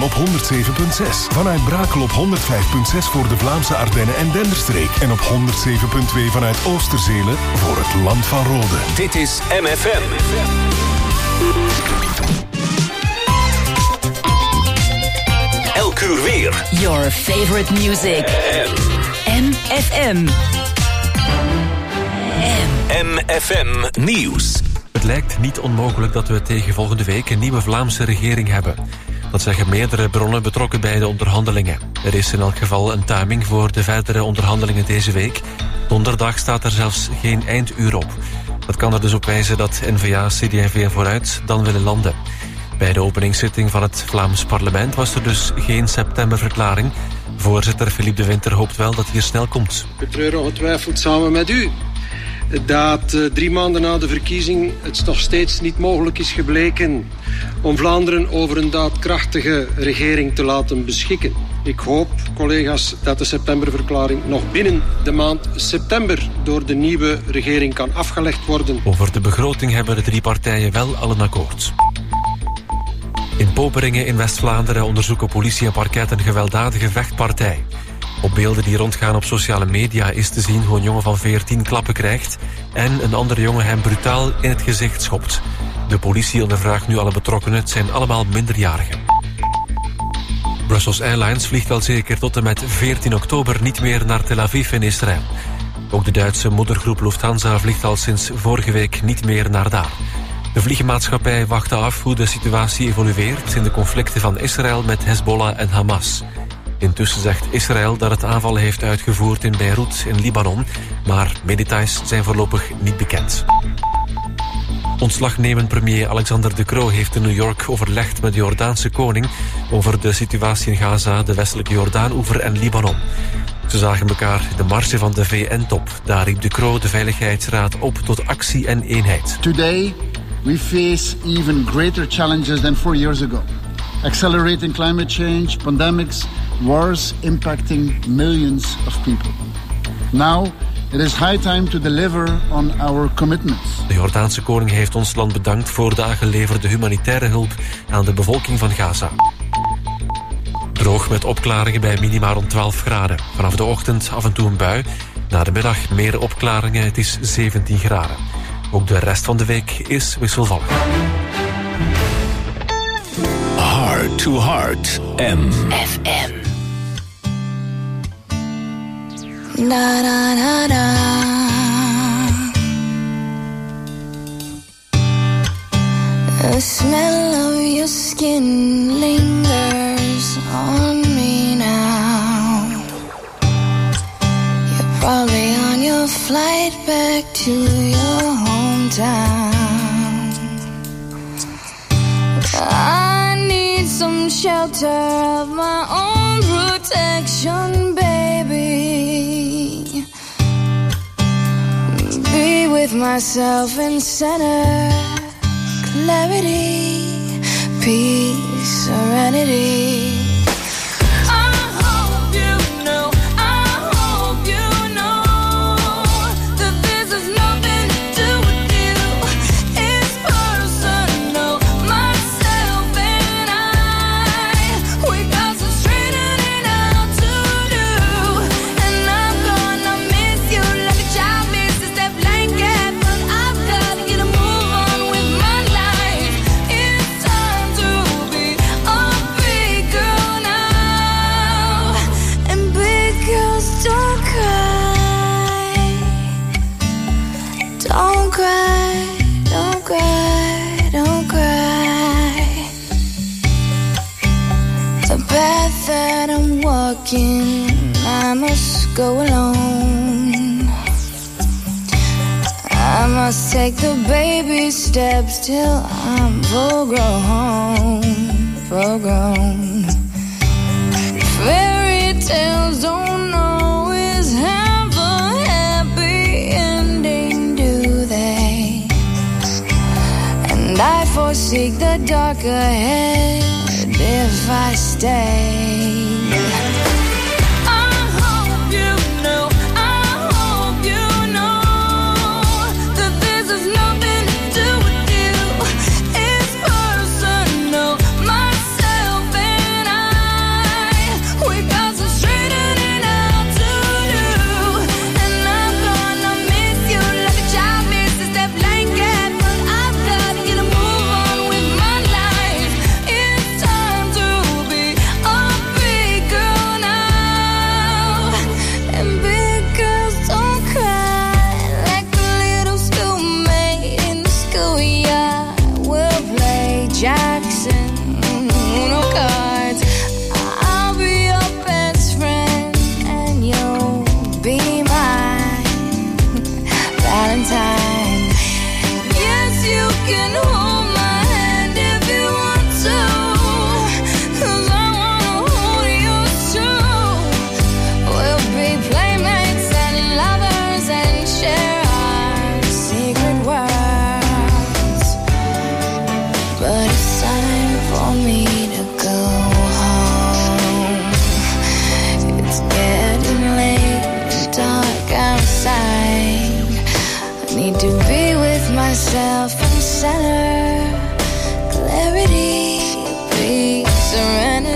FM op 107.6. Vanuit Brakel op 105.6 voor de Vlaamse Ardennen en Denderstreek. En op 107.2 vanuit Oosterzele voor het Land van Rode. Dit is MFM. Elk uur weer. Your favorite music. MFM. MFM Nieuws. Het lijkt niet onmogelijk dat we tegen volgende week een nieuwe Vlaamse regering hebben. Dat zeggen meerdere bronnen betrokken bij de onderhandelingen. Er is in elk geval een timing voor de verdere onderhandelingen deze week. Donderdag staat er zelfs geen einduur op. Dat kan er dus op wijzen dat N-VA, CD&V en Vooruit dan willen landen. Bij de openingszitting van het Vlaams parlement was er dus geen septemberverklaring. Voorzitter Philippe de Winter hoopt wel dat hier snel komt. We treuren ongetwijfeld samen met u dat 3 maanden na de verkiezing het nog steeds niet mogelijk is gebleken om Vlaanderen over een daadkrachtige regering te laten beschikken. Ik hoop, collega's, dat de septemberverklaring nog binnen de maand september door de nieuwe regering kan afgelegd worden. Over de begroting hebben de 3 partijen wel al een akkoord. In Poperingen in West-Vlaanderen onderzoeken politie en parket een gewelddadige vechtpartij. Op beelden die rondgaan op sociale media is te zien hoe een jongen van 14 klappen krijgt en een andere jongen hem brutaal in het gezicht schopt. De politie ondervraagt nu alle betrokkenen, het zijn allemaal minderjarigen. Brussels Airlines vliegt al zeker tot en met 14 oktober niet meer naar Tel Aviv in Israël. Ook de Duitse moedergroep Lufthansa vliegt al sinds vorige week niet meer naar daar. De vliegenmaatschappij wachtte af hoe de situatie evolueert in de conflicten van Israël met Hezbollah en Hamas. Intussen zegt Israël dat het aanvallen heeft uitgevoerd in Beirut in Libanon, maar meer details zijn voorlopig niet bekend. Ontslagnemend premier Alexander De Croo heeft in New York overlegd met de Jordaanse koning over de situatie in Gaza, de westelijke Jordaan-oever en Libanon. Ze zagen elkaar in de marge van de VN-top. Daar riep De Croo de Veiligheidsraad op tot actie en eenheid. Today we face even greater challenges than 4 years ago. Accelerating climate change, pandemics, wars impacting millions of people. Now, it is high time to deliver on our commitments. De Jordaanse koning heeft ons land bedankt voor de aangeleverde humanitaire hulp aan de bevolking van Gaza. Droog met opklaringen bij minima rond 12 graden. Vanaf de ochtend af en toe een bui. Na de middag meer opklaringen, het is 17 graden. Ook de rest van de week is wisselvallig. Heart to Heart, FM. Da da da da. The smell of your skin lingers on me now. You're probably on your flight back to your hometown. I need some shelter of my own protection, baby. Be with myself and center clarity, peace, serenity. I must go alone. I must take the baby steps till I'm full grown. Fairy tales don't always have a happy ending, do they? And I foresee the dark ahead if I stay. Myself and I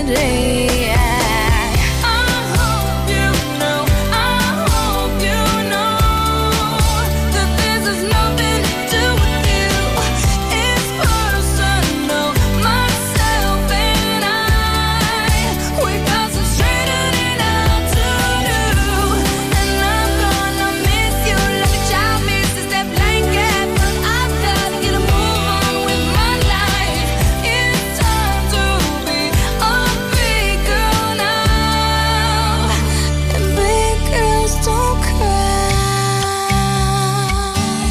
day. I hope you know that this has nothing to do with you. It's personal, myself and we concentrated it out to do. And I'm gonna miss you like a child misses that blanket. But I've gotta get a move on with my life. It's time to be a big girl now. And big girls don't cry.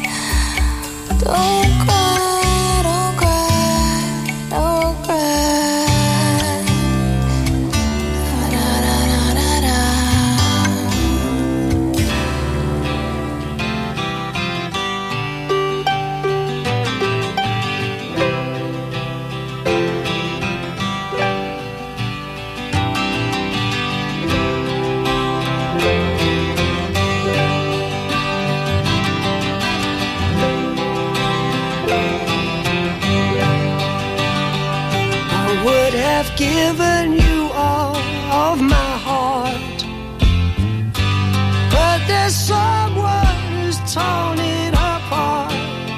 Don't cry, don't cry, don't cry. Da, da, da, da, da. I would have given you all of my heart, but there's someone who's torn it apart,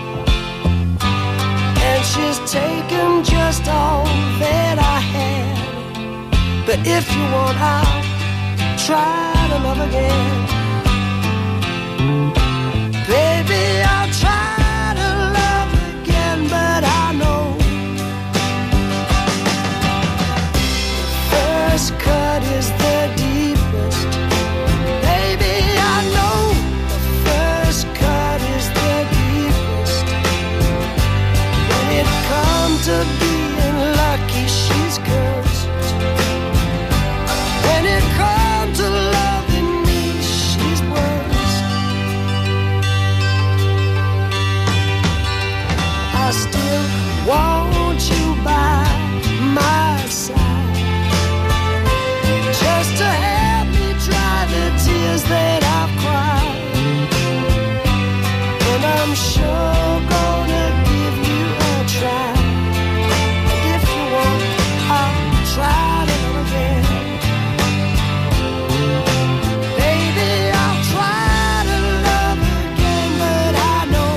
and she's taken just all that I had. But if you want, I'll try to love again. Baby, I'll try to love again, but I know first cut is the deepest. Baby, I know the first cut is the deepest. When it comes to being lucky, she's cursed. When it comes to loving me, she's worse. I still want you by my side, just to help me dry the tears that I've cried. And I'm sure gonna give you a try. And if you want, I'll try to love again. Baby, I'll try to love again, but I know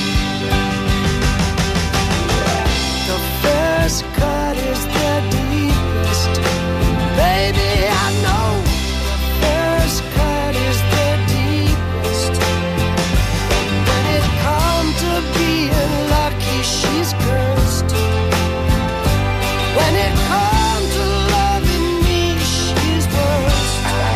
the first cut is the deepest. Baby, I know the first cut is the deepest. When it comes to being lucky, she's cursed. When it comes to loving me, she's worse.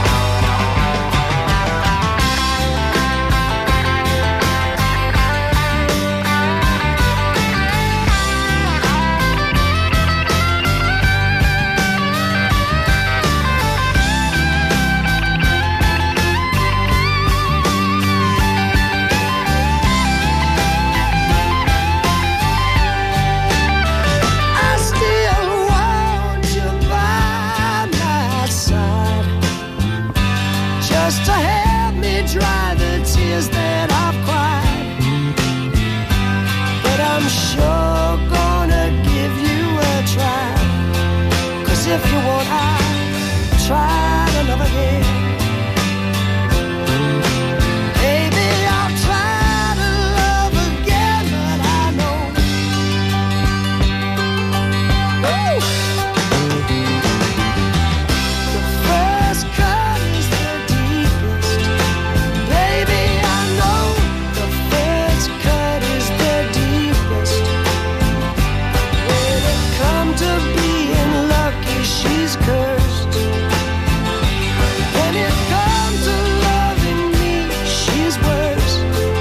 I still want you by my side, just to help me dry the tears that I've cried. But I'm sure gonna give you a try. 'Cause if you want, I'll try to love again. Baby, I'll try to love again, but I know the first cut is the deepest. Baby, I know the first cut is the deepest. When it comes to being lucky, she's cursed. When it comes to loving me, she's worse.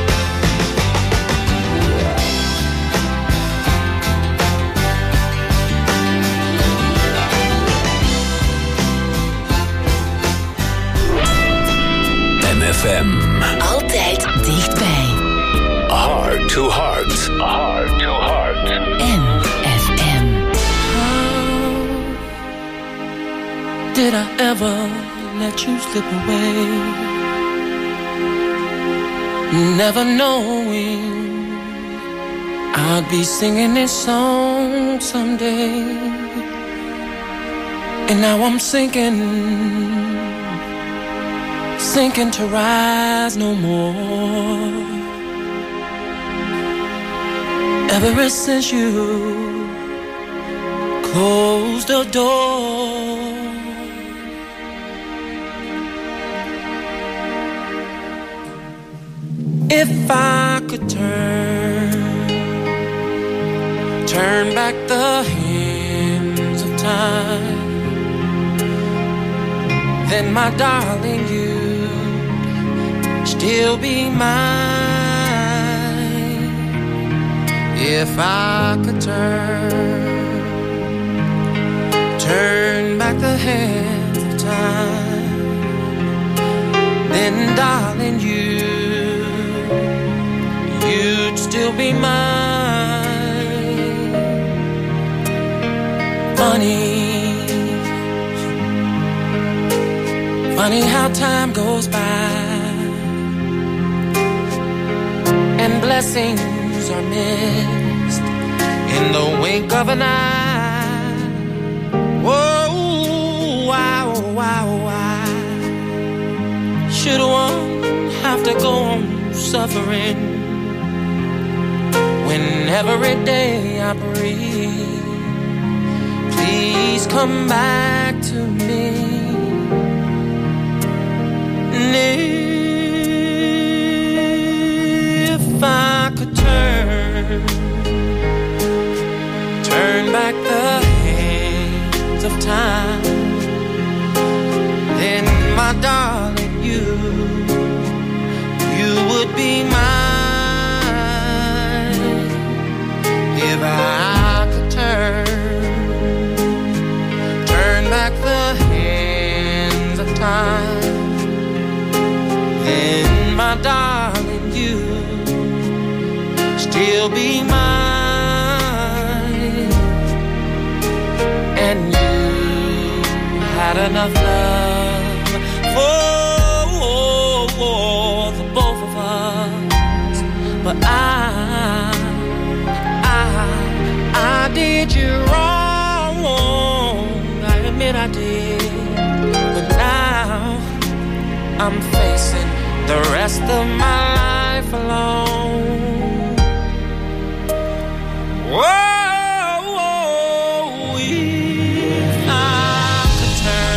MFM. Altijd dichtbij. Heart to heart. Heart to heart. MFM. Did I ever let you slip away? Never knowing I'd be singing this song someday. And now I'm sinking to rise no more. Ever since you closed the door, if I could turn back the hands of time, then my darling, you'd still be mine. If I could turn back the hands of time, then darling, you'd still be mine. Funny how time goes by and blessings are missed in the wink of an eye. Whoa, wow, wow, why should one have to go on suffering when every day I breathe? Please come back to me. And if I could turn back the hands of time, then my darling, you would be mine. If I could turn back the hands of time, then my darling, you still be mine. And you had enough love for the both of us, but I did you wrong. I admit I did, but now I'm facing the rest of my life alone. Whoa, if I could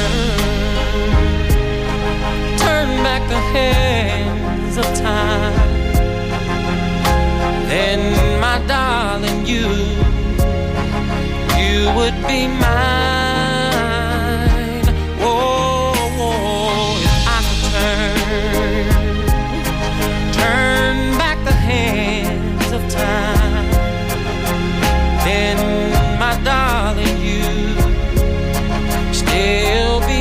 turn back the hands of time, then my darling, you would be mine. Whoa, if I could turn back the hands of time, then my darling, you still be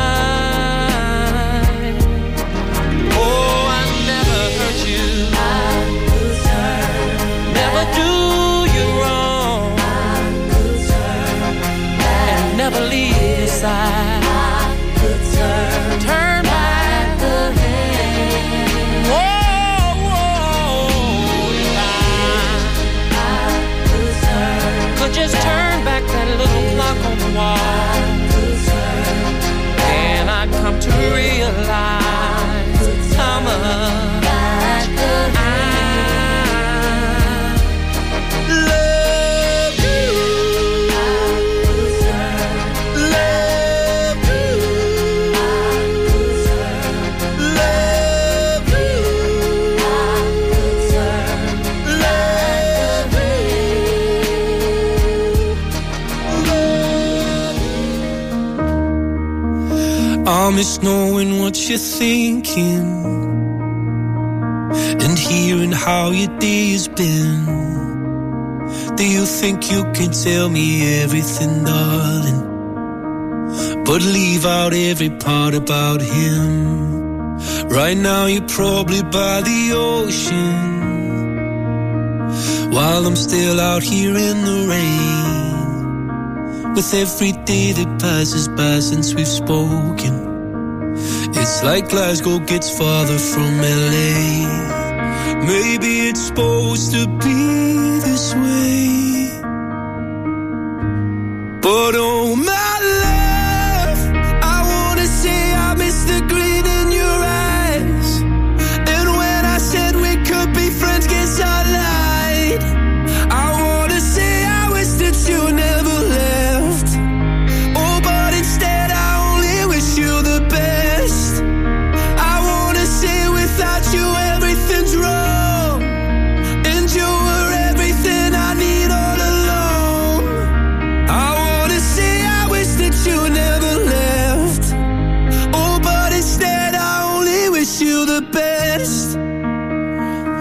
mine. Oh, I never hurt you, never do you wrong, and never leave your side. Turn back the hand. Whoa, if I could just turn back that little clock on the wall, then I'd come to realize how much I love you. Love you. Love you. I miss knowing what you're thinking and hearing how your day has been. Do you think you can tell me everything, darling, but leave out every part about him? Right now you're probably by the ocean, while I'm still out here in the rain. With every day that passes by since we've spoken, it's like Glasgow gets farther from LA. Maybe it's supposed to be this way, but oh my love,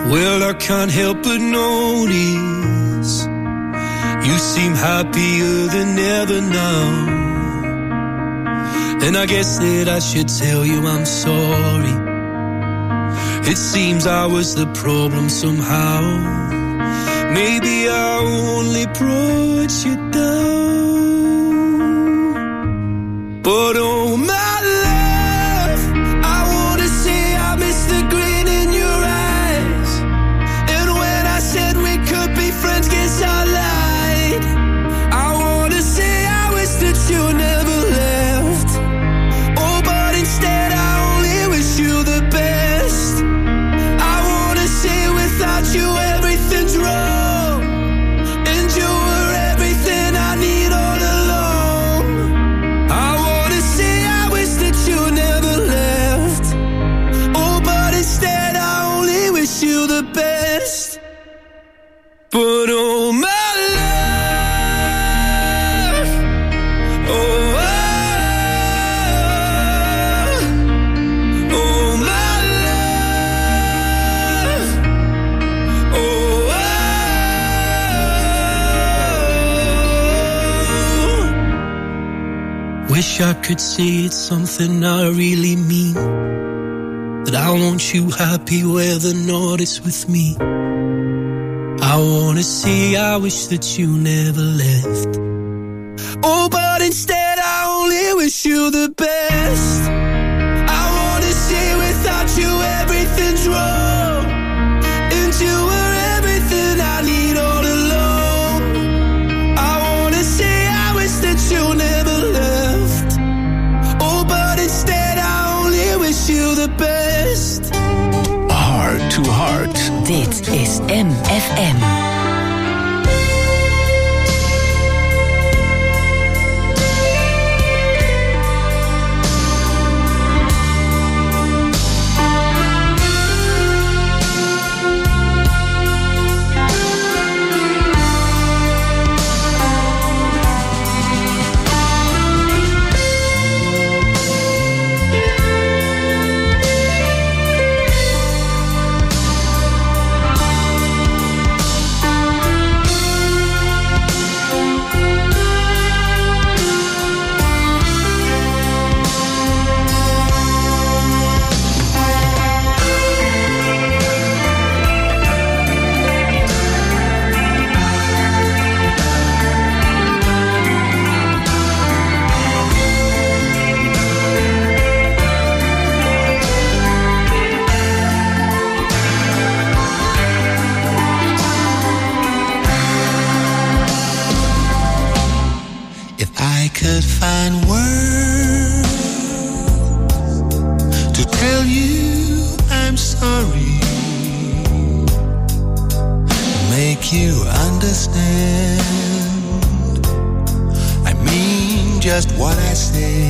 Well, I can't help but notice you seem happier than ever now. And I guess that I should tell you I'm sorry. It seems I was the problem somehow. Maybe I only brought you down. But oh my love, I wanna say I miss the grin in your eyes. And when I said we could be friends, guess I lied. I wanna say I wish that you never left. Oh, but instead I only wish you the best. I wanna say without you everything's wrong, and you were everything I need all along. I wanna say I wish that you never left. Oh, but instead I only wish you the best. But oh my love, oh, oh my love, oh, wish I could say it's something I really mean, that I want you happy whether or not it's with me. I wanna say I wish that you never left. Oh, but instead I only wish you the best. I wanna say without you everything's wrong, and you were everything I need all along. I wanna say I wish that you never left. Oh, but instead I only wish you the best. Heart to Heart. Dit is MFM. Could find words to tell you I'm sorry, make you understand. I mean just what I say.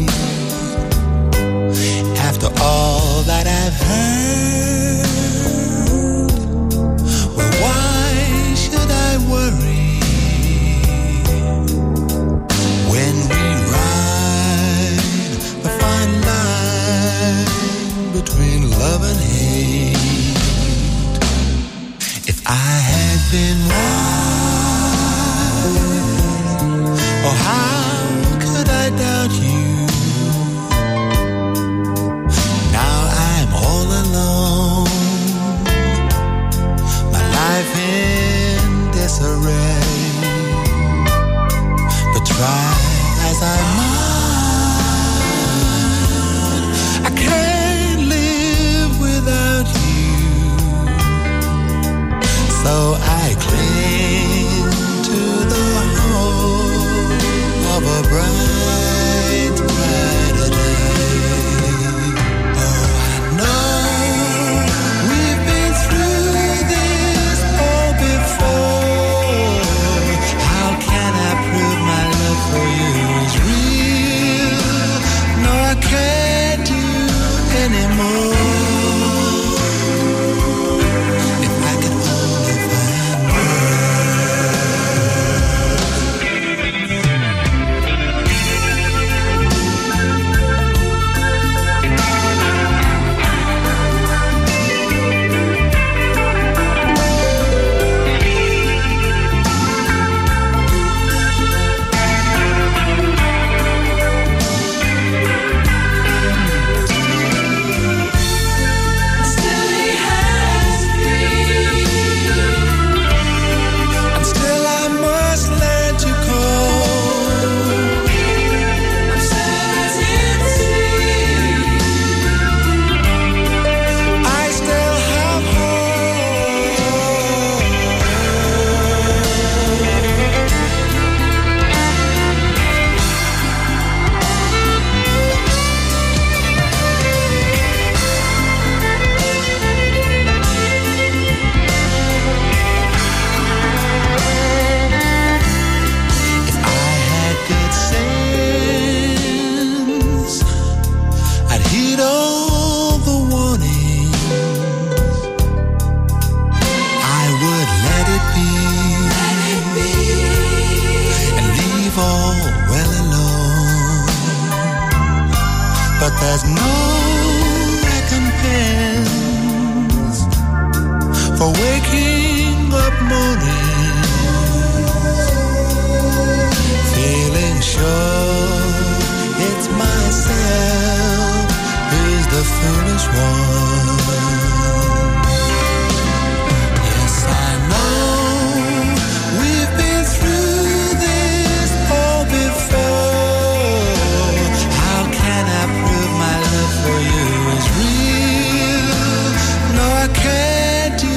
After all that I've heard, well, why should I worry? When we ride the fine line between love and hate, if I had been wise, oh, how could I doubt you? Now I'm all alone, my life but there's no recompense for waking up mornings feeling sure it's myself who's the foolish one. Yes, I know we've been through this all before. How can I prove my love for you is real? No, I can't do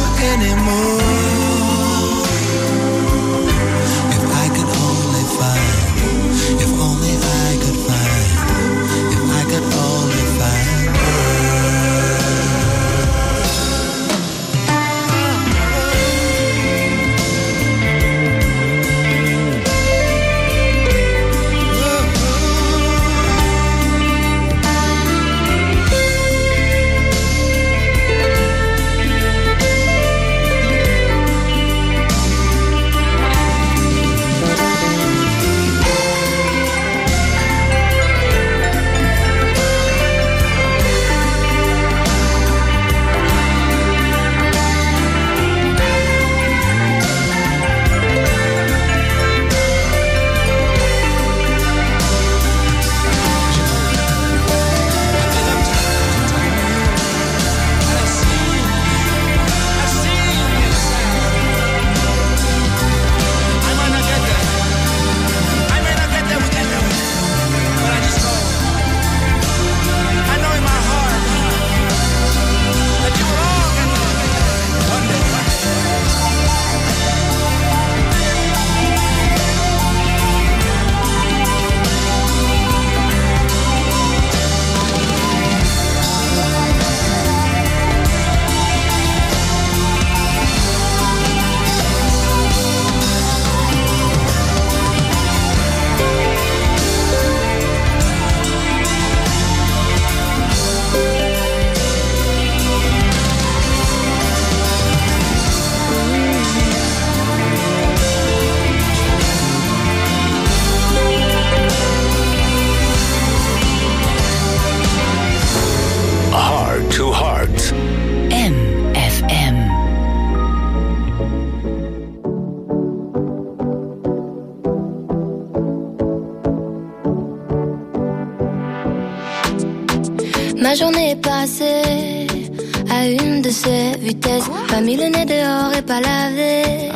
anymore. If I could only find, if only I could find, if I could only find her. Ma journée est passée à une de ces vitesses. Pas mis le nez dehors et pas lavé.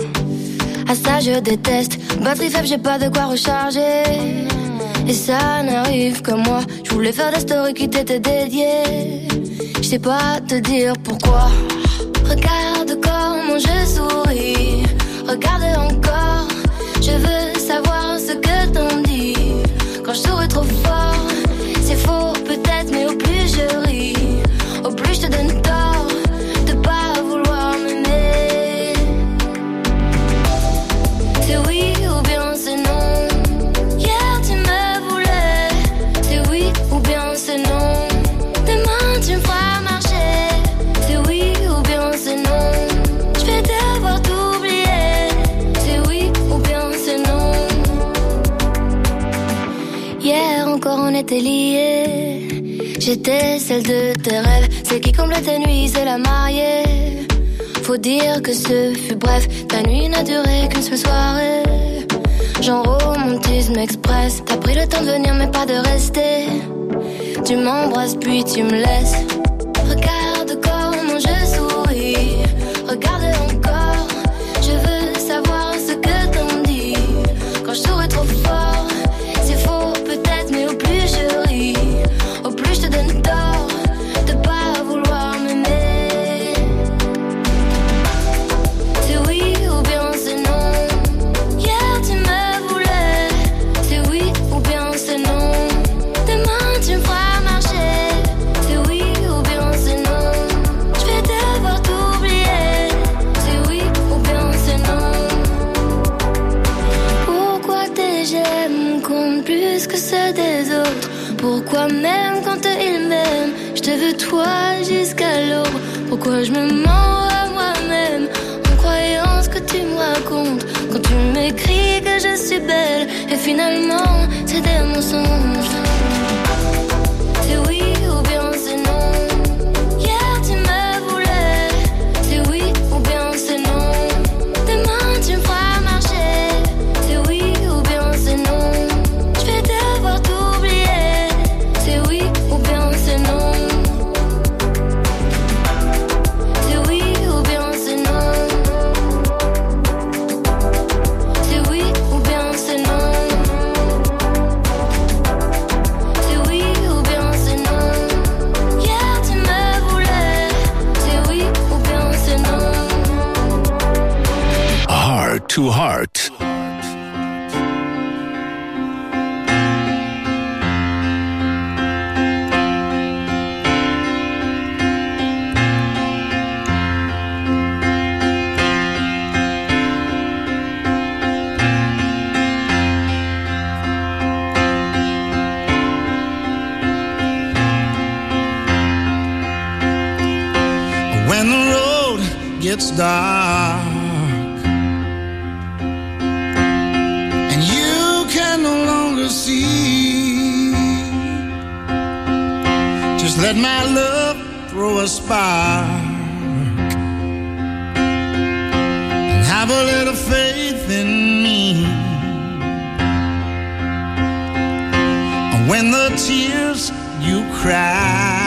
À ça je déteste. Batterie faible, j'ai pas de quoi recharger. Et ça n'arrive que moi. Je voulais faire des stories qui t'étaient dédiées. Je sais pas te dire pourquoi. Regarde comment je souris. Regarde encore. Je veux savoir ce que t'en dis. Quand je souris trop fort, c'est faux peut-être, mais au plus je ris, au plus je te donne tort de pas vouloir m'aimer. C'est oui ou bien c'est non. Hier tu me voulais. C'est oui ou bien c'est non. Demain tu me feras marcher. C'est oui ou bien c'est non. Je vais devoir t'oublier. C'est oui ou bien c'est non. Hier encore on était liés. J'étais celle de tes rêves. Celle qui comblait tes nuits, c'est la mariée. Faut dire que ce fut bref. Ta nuit n'a duré qu'une seule soirée. Genre romantisme express. T'as pris le temps de venir mais pas de rester. Tu m'embrasses puis tu me laisses. Regarde comment je souris. Regarde encore. Je veux savoir ce que t'en dis. Quand je souris trop fort, c'est faux peut-être, mais au plus je ris, au plus je te donne tort de pas vouloir m'aimer. C'est oui ou bien c'est non. Hier tu me voulais. C'est oui ou bien c'est non. Demain tu me feras marcher. C'est oui ou bien c'est non. Je vais devoir t'oublier. C'est oui ou bien c'est non. Pourquoi tes j'aime comptent plus que ceux des autres? Pourquoi même quand ils m'aiment, je te veux toi jusqu'à l'aube? Pourquoi je me mens à moi-même en croyant ce que tu me racontes? Quand tu m'écris que je suis belle et finalement c'est des mensonges. to Heart. When the road gets dark and you can no longer see, just let my love throw a spark and have a little faith in me. And when the tears you cry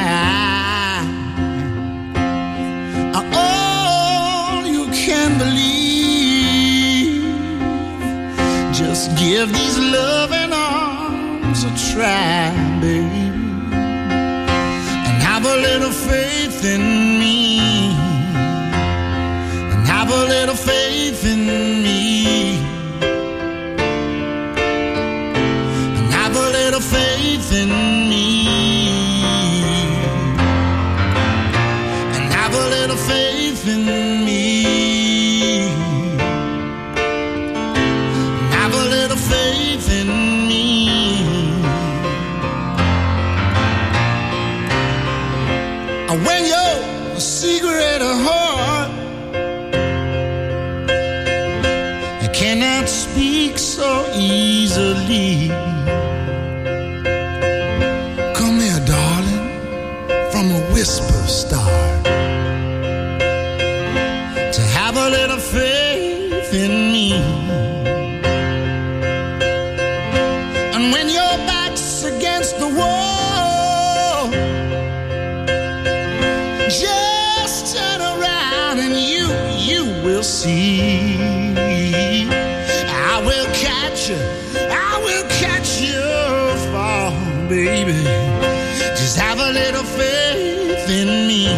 can believe, just give these loving arms a try, baby, and have a little faith in me, and have a little faith in me, and have a little faith in me, and have a little faith in me. Faith in me. When your secret heart cannot speak so easily, come here, darling, from a whisper start to have a little faith in me. When your back's against the wall, just turn around and you will see. I will catch you fall, baby. Just have a little faith in me,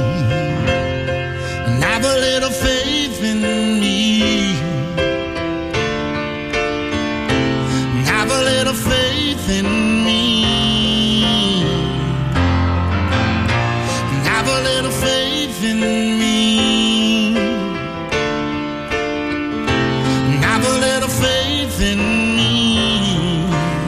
and have a little faith in me. Have a little faith in me. Have a little faith in me. Have a little faith in me.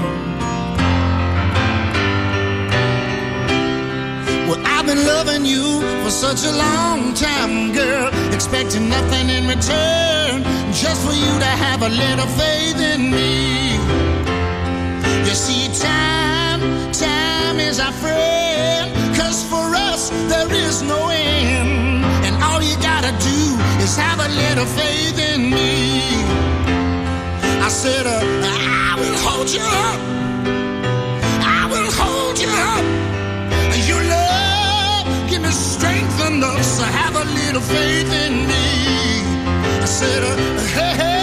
Well, I've been loving you for such a long time, girl, expecting nothing in return, just for you to have a little faith in me. You see, time is our friend, 'cause for us there is no end. And all you gotta do is have a little faith in me. I said, I will hold you up. I will hold you up. Your love, give me strength enough, so have a little faith in me. I said, hey, hey.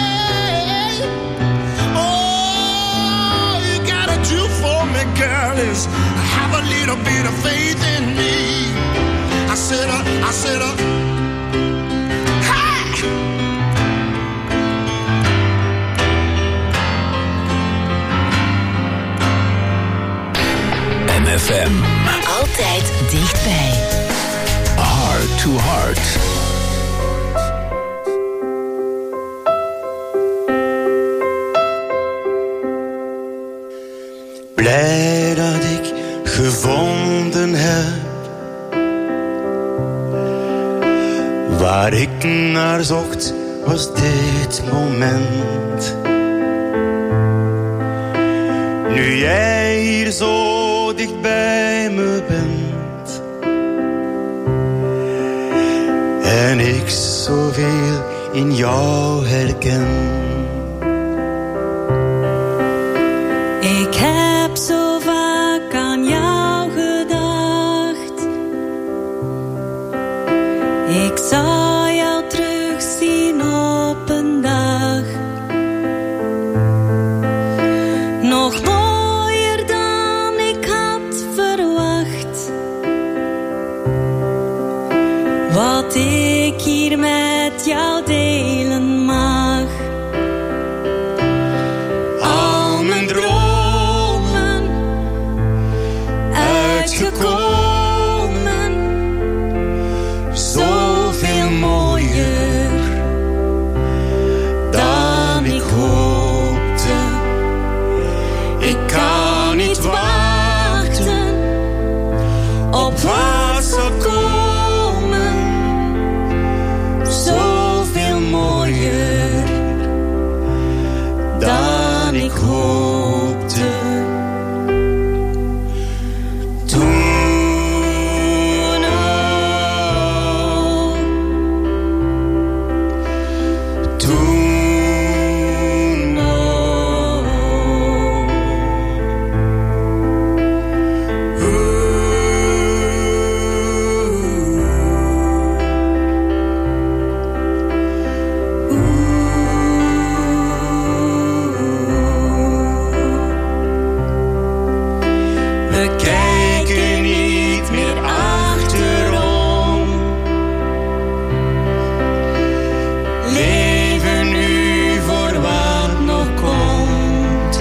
Do for me, girl, is have a little bit of faith in me. I said, hey! MFM. Altijd dichtbij. Heart to Heart. Blij dat ik gevonden heb waar ik naar zocht, was dit moment. Nu jij hier zo dicht bij me bent en ik zoveel in jou herken. Ik heb zo vaak aan jou gedacht. Ik zal jou terugzien op een dag. Nog mooier dan ik had verwacht. Wat ik hier met jou delen mag. We kijken niet meer achterom. Leven nu voor wat nog komt.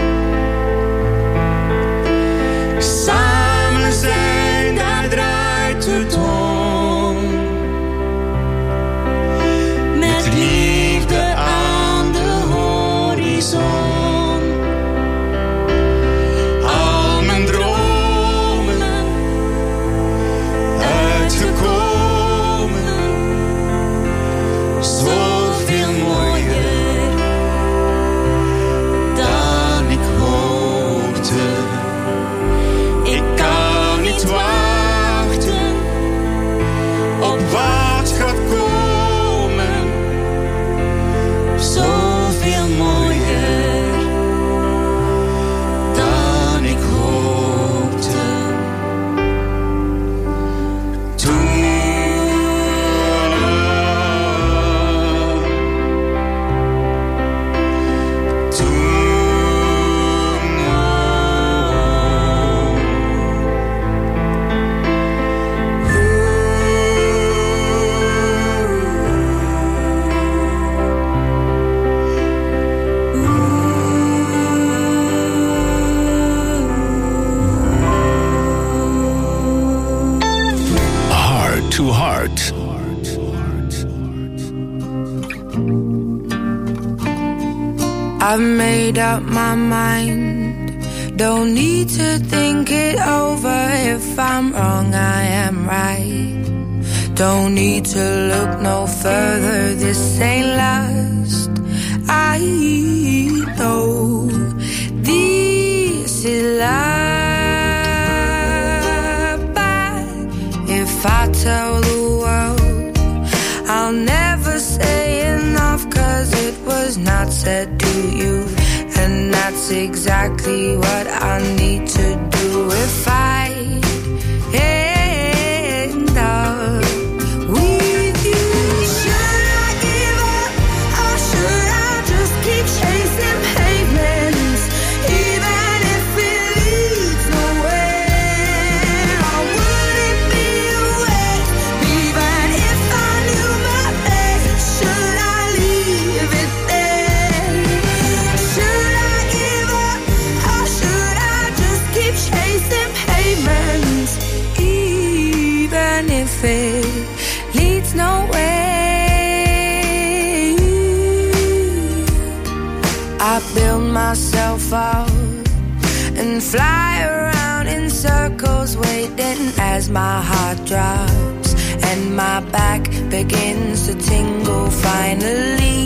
Samen zijn, daar draait het om. Met liefde aan de horizon. Al mijn dromen uitgekomen. Zoveel mooier dan ik hoopte. Ik kan niet wachten op wat gaat komen. Zoveel mooier dan ik hoopte. Heart to Heart. I've made up my mind. Don't need to think it over. If I'm wrong, I am right. Don't need to look no further. This ain't last. I know this is love. But if I tell the world, I'll never say enough, 'cause it was not said to you. And that's exactly what I need to do if I end up with you. Should I give up or should I just keep chasing pavements, even if it leads nowhere? Or would it be a waste, even if I knew my place? Should I leave it there? Should I give up or should I just keep chasing pavements, even if it leads nowhere? I build myself up and fly around in circles, waiting as my heart drops and my back begins to tingle finally.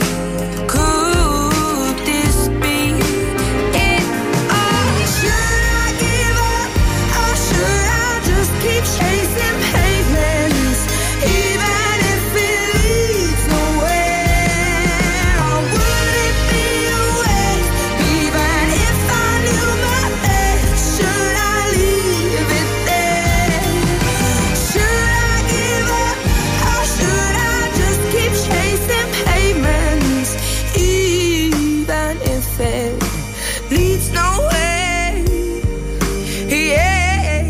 Could this be it all? Should I give up or should I just keep chasing pavements, even if it leads nowhere? Or would it be a waste, even if I knew my place? Should I leave it there? Should I give up or should I just keep chasing pavements, even if it leads nowhere? Yeah.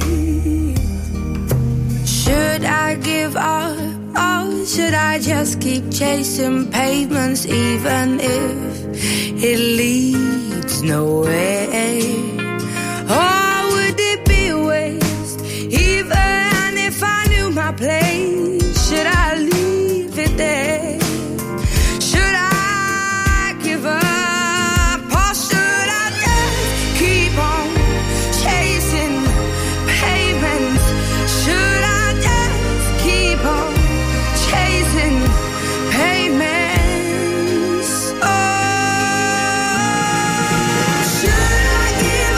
Should I give up or should I just keep chasing pavements, even if it leads nowhere? Or would it be a waste, even if I knew my place? Should I leave it there? Should I give up or should I just keep on chasing pavements? Should I just keep on chasing pavements? Oh, should I give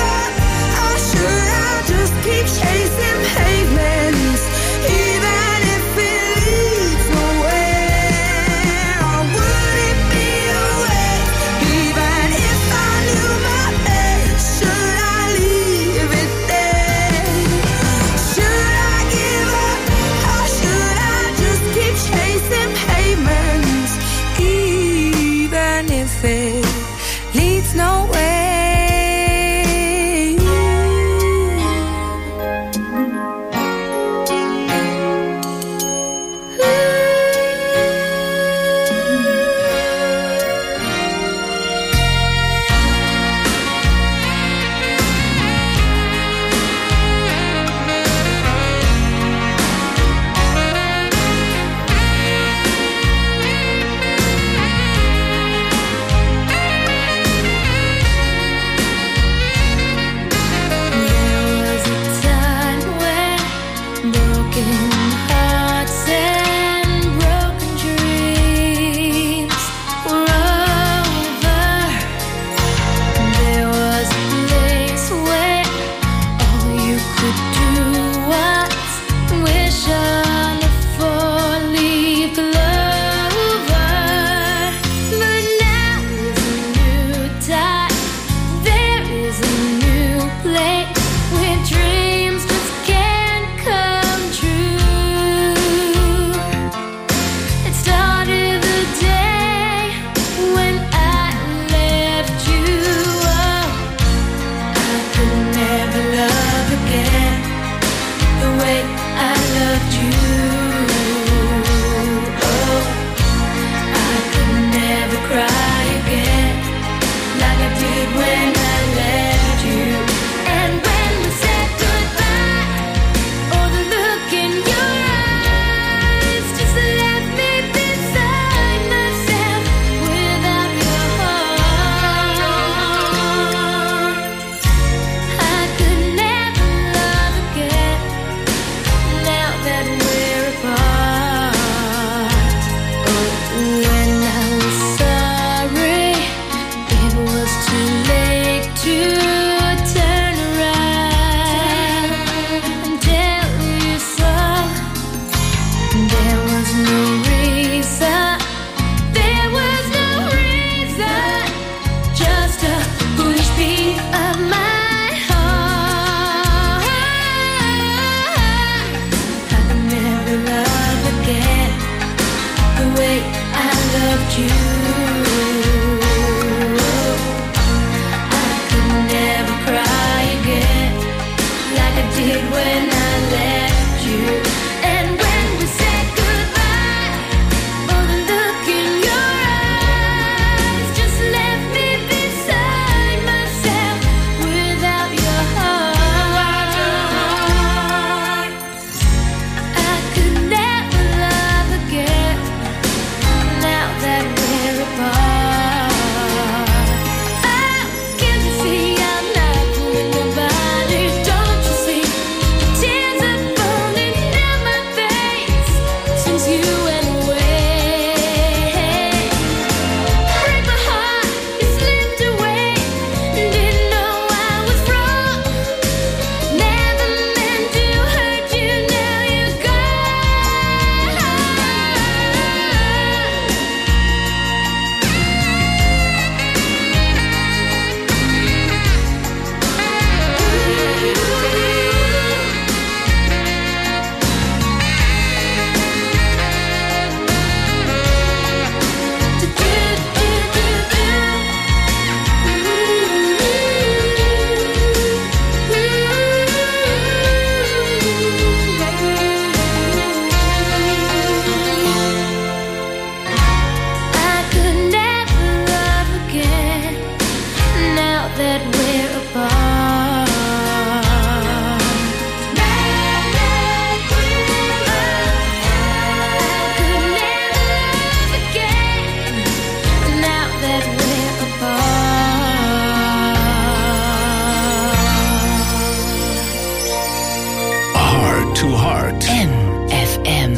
to Heart. NFM.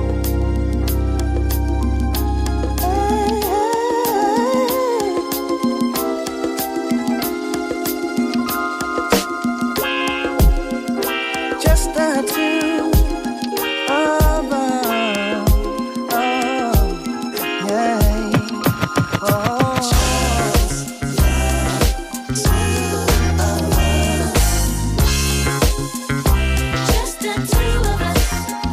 Just the two of us. Oh, yeah. Oh. Just the two of us.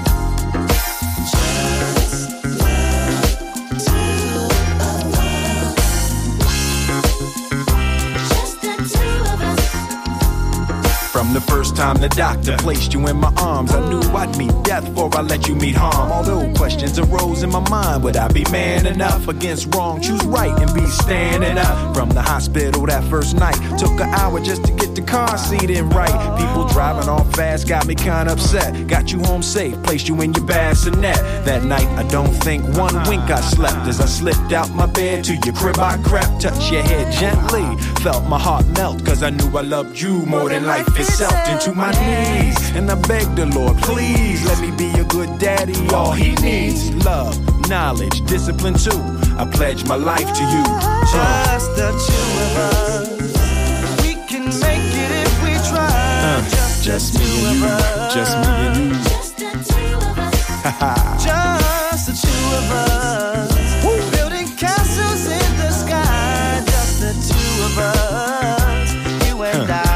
Just the two of us. From the first time the doctor placed you in my arms, I knew I'd meet death before I let you meet harm. Although questions arose in my mind, would I be man enough against wrong? Choose right and be standing up. From the hospital that first night, took an hour just to get the car seat in right. People driving off fast got me kinda upset. Got you home safe, placed you in your bassinet. That night I don't think one wink I slept. As I slipped out my bed to your crib I crept. Touched your head gently, felt my heart melt, cause I knew I loved you more than life itself. Into my knees, and I begged the Lord, please let me be a good daddy. All he needs, love, knowledge, discipline too. I pledge my life to you. Just the two of us. We can make it if we try. Just me and you, just me and you. Just the two of us. Just the two of us. Building castles in the sky. Just the two of us. You and I.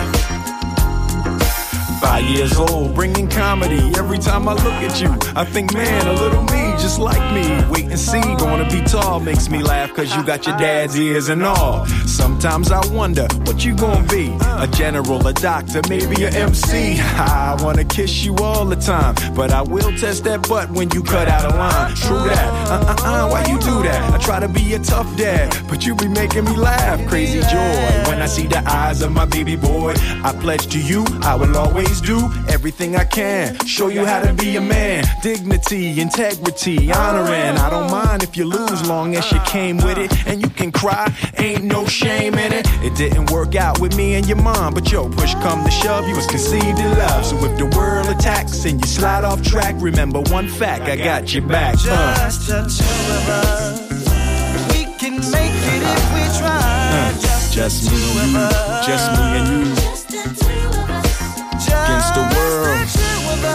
5 years old, bringing comedy. Every time I look at you, I think, man, a little me, just like me. Wait and see, gonna be tall, makes me laugh, cause you got your dad's ears and all. Sometimes I wonder, what you gonna be? A general, a doctor, maybe a MC. I wanna kiss you all the time, but I will test that butt when you cut out a line. True that, why you do that? I try to be a tough dad, but you be making me laugh. Crazy joy, when I see the eyes of my baby boy. I pledge to you, I will always do everything I can. Show you how to be a man. Dignity, integrity, honoring. I don't mind if you lose, long as you came with it. And you can cry, ain't no shame in it. It didn't work out with me and your mom, but yo, push come to shove, you was conceived in love. So if the world attacks and you slide off track, remember one fact, I got your back. Just the two of us. We can make it if we try. Just me and you, just me and you. Just the two of us. Against the world. Just the two of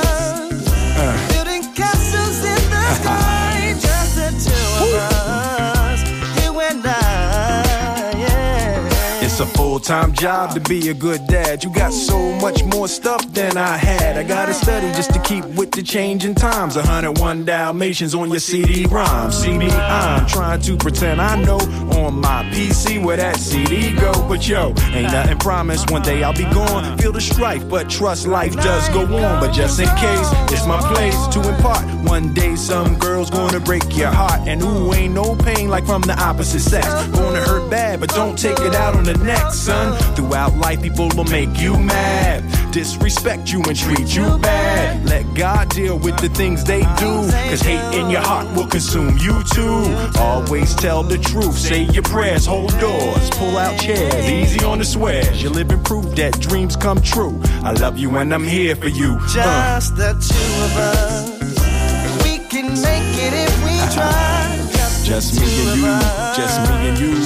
us. Building castles in the sky. Just the two of us. You and I, yeah. It's a full-time job to be a good dad. You got so much more stuff than I had. I gotta study just to keep with the changing times. 101 Dalmatians on your CD-ROM. See me, I'm trying to pretend I know on my PC where that CD go. But yo, ain't nothing promised. One day I'll be gone. Feel the strife, but trust life does go on. But just in case, it's my place to impart. One day some girl's gonna break your heart. And ooh, ain't no pain like from the opposite sex. Gonna hurt bad, but don't take it out on the next, son. Throughout life, people will make you mad, disrespect you and treat you bad. Let God deal with the things they do, cause hate in your heart will consume you too. Always tell the truth, say your prayers, hold doors, pull out chairs, easy on the swears. You're living proof that dreams come true. I love you and I'm here for you. Just the two of us. We can make it if we try. Just me and you, just me and you.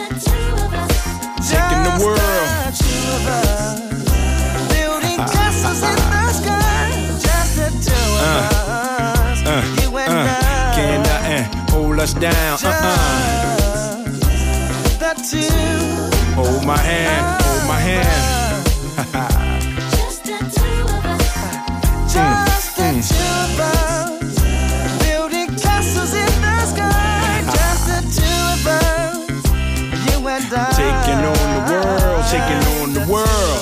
Taking the world. Just the two of us. Building castles in the sky. Just the two of us. You and I. Can't nothing hold us down. The two. Hold my hand, hold my hand. Just the two of us. Just the two of us. Building castles in the sky. Just the two of us. You and I. Taking on the world, taking on the world.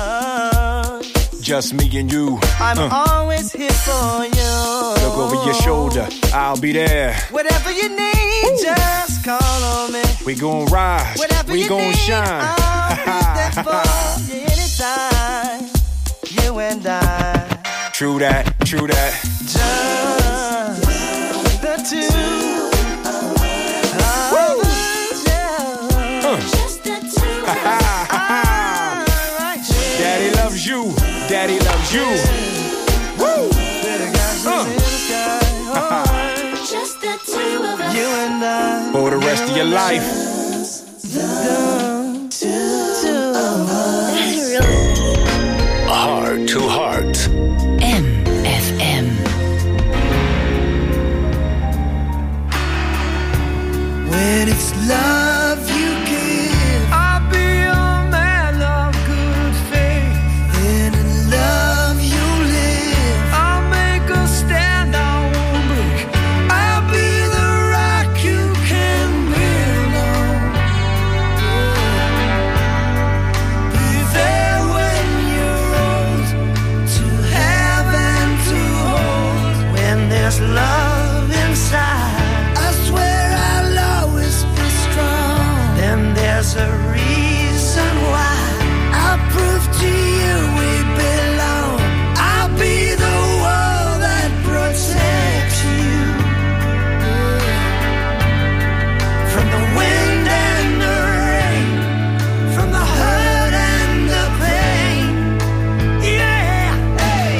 Just me and you. I'm always here for you. Look over your shoulder, I'll be there. Whatever you need, just call on me. We gon' rise, Whatever we you gon' need, shine. I'll be there for you anytime. You and I. True that, true that. Just the two. Just the two. Daddy loves you, daddy loves you. Woo! Better guys in the sky. Alright. Just the two of us. You and I. For the rest of your life. The two of us. Heart to Heart. MFM. When it's love you give, I'll be a man of good faith. Then in love you live, I'll make a stand, I won't break. I'll be the rock you can build on. Be there when you're old, to have and to hold. When there's love inside, I swear I'll always be strong. Then there's a reason why I'll prove to you we belong. I'll be the wall that protects you from the wind and the rain, from the hurt and the pain. Yeah, hey.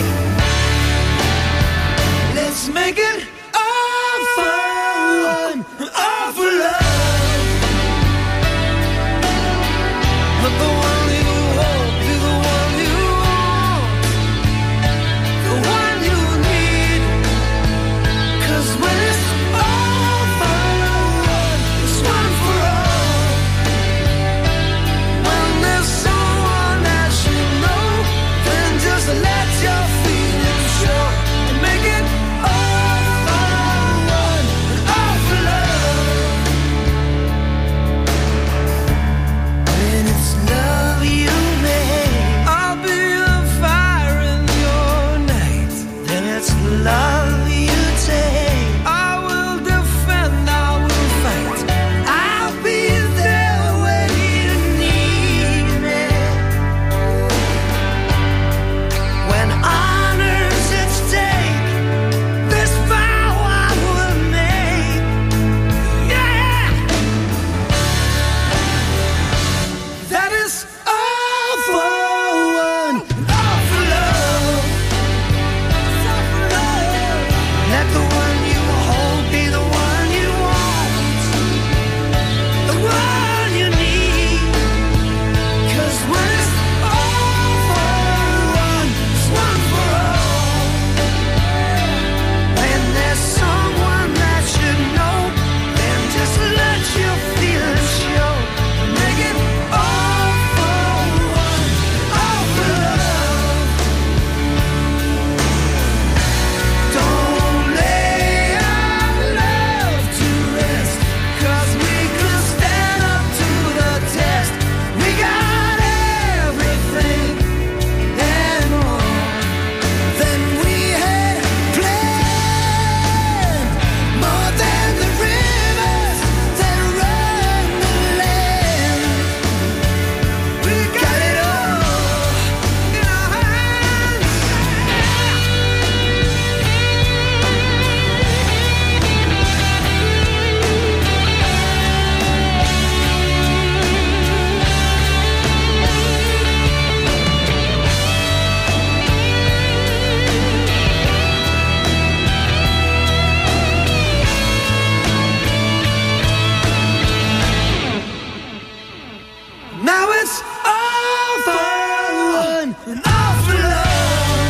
Let's make it all for one, all for love. Let the one you hold be the one you want, the one you need. 'Cause when it's all for one, it's one for all. When there's someone that you know, then just let your feelings show and make it all for one, all for love. When it's love you make, I'll be the fire in your night. Then it's love you take, I will defend, I will fight. I'll be there when you need me. When honor's at stake, this vow I will make. Yeah, that is all for one, all for love. Let the one you hold be the one you want, the one you need. 'Cause when it's all for one, it's one for all. When there's someone that you know, then just let your feelings show. Make it all for one, all for love. Don't lay our love to rest, 'cause we could stand up to the test. We got everything and more than we had planned. More than the rivers that run the land. We got it all in our hands. Now it's all for one and all for love.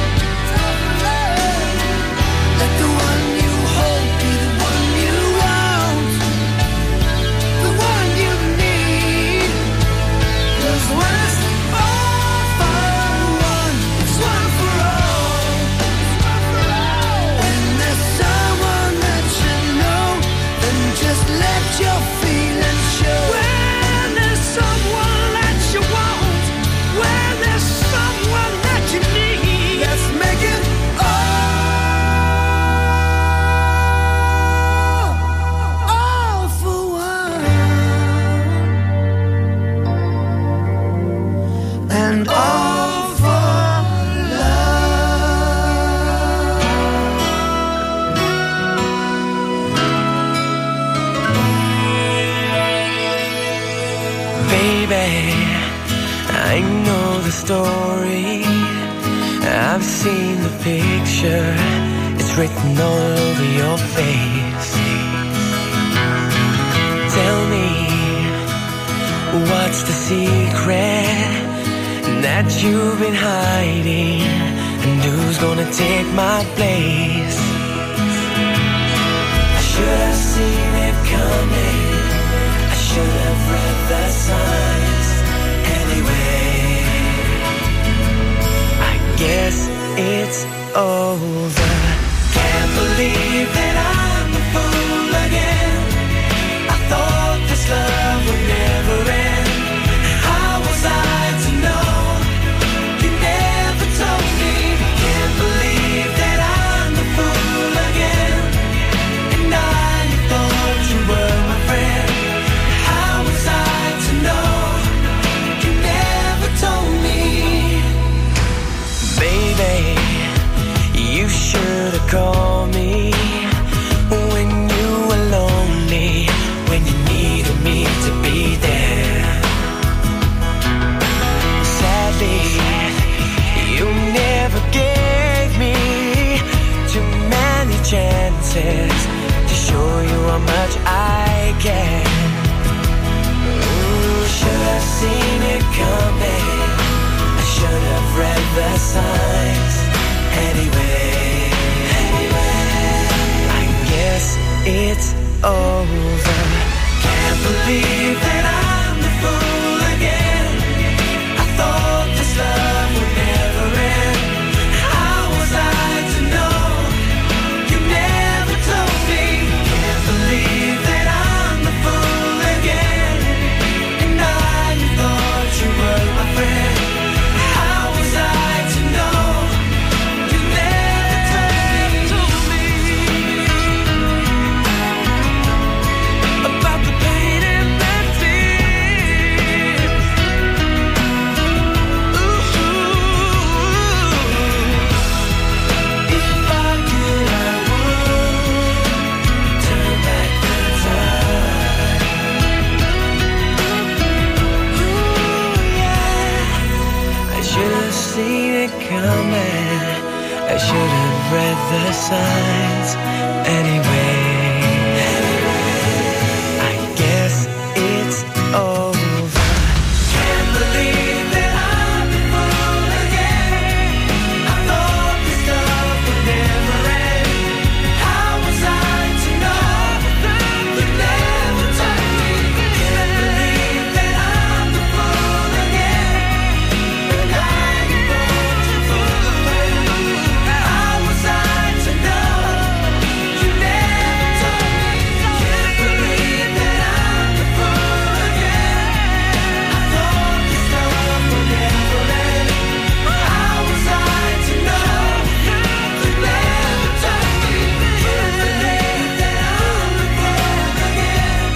Let the one you hold be the one you want, the one you need. 'Cause when it's all for one, it's one for all. When there's someone that you know, then just let your feelings show. When there's someone that you want, when there's someone that you need, let's make it all for one, and all for love. Baby, I know the story. I I've seen the picture, it's written all over your face. Tell me, what's the secret that you've been hiding? And who's gonna take my place? I should have seen it coming, I should have read the signs. Anyway, I guess it's over. Can't believe that I'm a fool again. I thought this love would never end. How was I to know? You never told me. Can't believe that I'm a fool again. And I thought you were my friend. How was I to know? You never told me. Baby, you should have called me when you were lonely, when you needed me to be there. Sadly, you never gave me too many chances to show you how much I care. Ooh, should have seen it coming, I should have read the signs. Anyway, I guess it's over. Can't believe that I'm the fool again. I thought this love would never end. How was I to know? You never told me. Can't believe that I'm the fool again. And I thought you were my friend. How was I to know? You never told me about the pain and the fear. Ooh, if I could, I would turn back the time. Ooh, yeah. I should have seen it coming. I should have read the signs. Anyway, I guess it's over. Can't believe that I'm the fool again. I thought this love would never end. How was I to know? You never told me. Can't believe that I'm the fool again. And I thought you would. How was I to know? You never told me. Can't believe that I'm the fool again. I thought this love would never end. How was I to know? You never told me. Can't believe that I'm the fool again.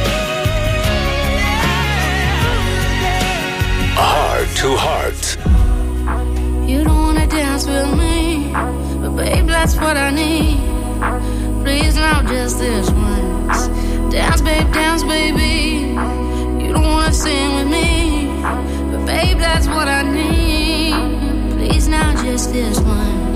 Heart to Heart. You don't wanna dance with me, but babe, that's what I need. Please now, just this once. Dance, baby. You don't wanna sing with me, but babe, that's what I need. Please now, just this once.